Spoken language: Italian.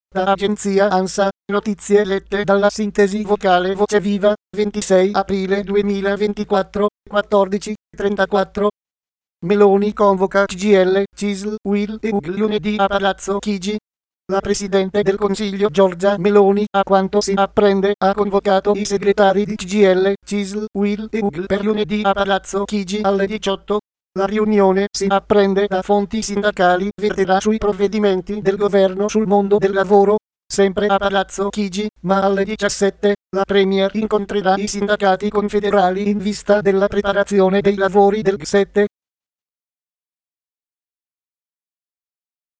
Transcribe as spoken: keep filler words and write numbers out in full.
Da agenzia ANSA, notizie lette dalla sintesi vocale Voce Viva, ventisei aprile duemilaventiquattro, quattordici e trentaquattro. Meloni convoca C G I L, C I S L, U I L e U G L lunedì a Palazzo Chigi. La Presidente del Consiglio Giorgia Meloni, a quanto si apprende, ha convocato i segretari di C G I L, C I S L, U I L e U G L per lunedì a Palazzo Chigi alle diciotto. La riunione, si apprende da fonti sindacali, verterà sui provvedimenti del governo sul mondo del lavoro. Sempre a Palazzo Chigi, ma alle diciassette, la Premier incontrerà i sindacati confederali in vista della preparazione dei lavori del G sette.